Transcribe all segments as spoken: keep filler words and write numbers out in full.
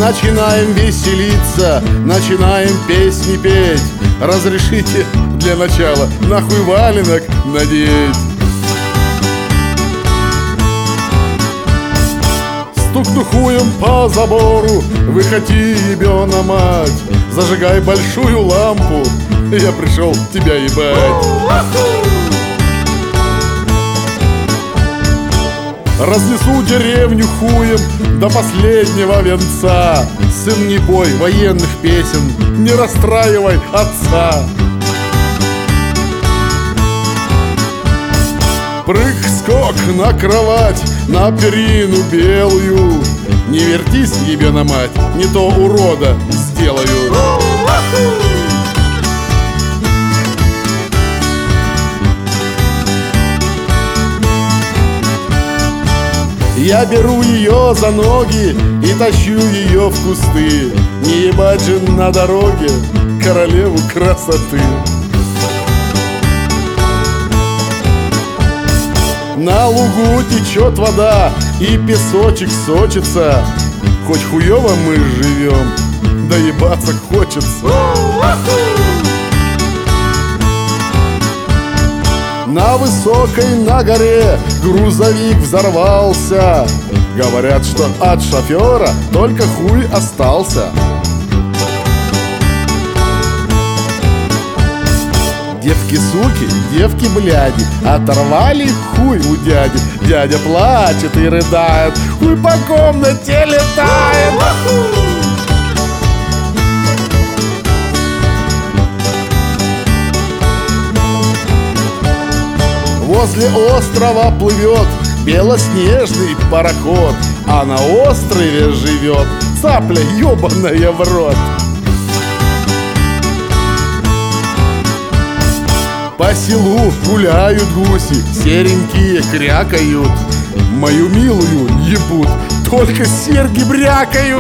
Начинаем веселиться, начинаем песни петь. Разрешите для начала нахуй валенок надеть. Стукну хуем по забору, выходи, ебёна мать. Зажигай большую лампу, я пришел тебя ебать. Разнесу деревню хуем до последнего венца. Сын, не пой военных песен, не расстраивай отца. Прыг-скок на кровать, на перину белую. Не вертись, ебена мать, не то урода сделаю. Я беру ее за ноги и тащу ее в кусты. Не ебать же на дороге королеву красоты. На лугу течет вода и песочек сочится. Хоть хуёво мы живем, да ебаться хочется. На высокой на горе грузовик взорвался. Говорят, что от шофера только хуй остался. Девки-суки, девки-бляди, оторвали хуй у дяди. Дядя плачет и рыдает, хуй по комнате летает. Возле острова плывет белоснежный пароход, а на острове живет цапля ебаная в рот. По селу гуляют гуси, серенькие крякают. Мою милую ебут, только серьги брякают.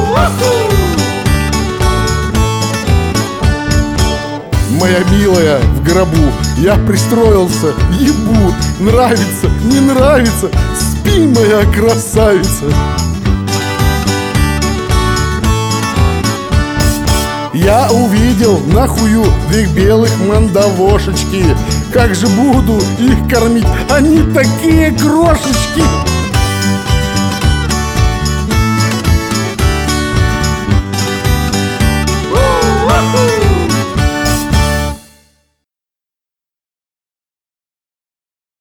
Моя милая в гробу, я пристроился, ебут. Нравится, не нравится, спи, моя красавица. Я увидел нахую две белых мандавошечки. Как же буду их кормить, они такие крошечки.